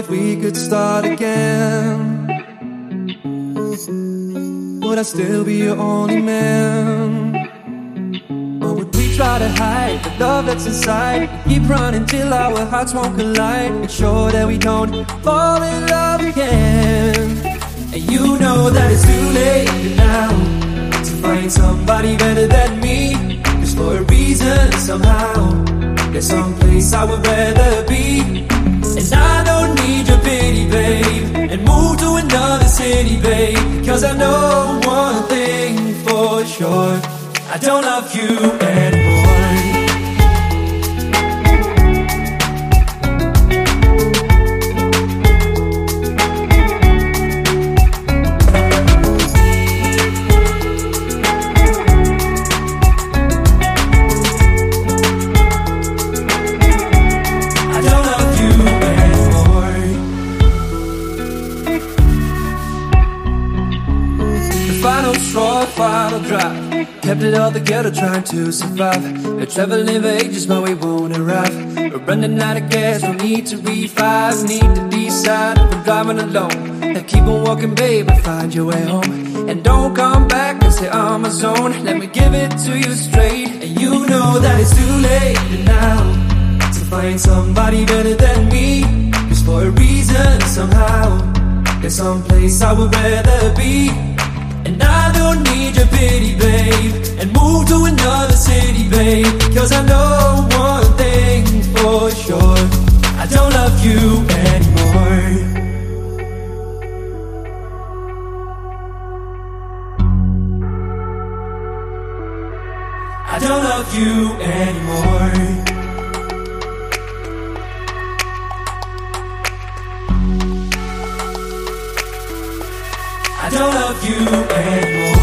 we could start again, would I still be your only man? Or would we try to hide the love that's inside, keep running till our hearts won't collide, make sure that we don't fall in love again? And you know that it's too late now to find somebody better than me, 'cause for a reason somehow there's some place I would rather be. And I don't need your pity, babe, and move to another city, babe, 'cause I know one thing for sure, I don't love you anymore. Final straw, final drop, kept it all together trying to survive. We're traveling for ages but we won't arrive. We're running out of gas, we need to revive. Need to decide if we're driving alone. Now keep on walking, babe, and find your way home. And don't come back and say I'm a zone. Let me give it to you straight. And you know that it's too late now to find somebody better than me, 'cause for a reason somehow there's some place I would rather be. And I don't need your pity, babe, and move to another city, babe, 'cause I know one thing for sure, I don't love you anymore. I don't love you anymore. I don't love you anymore.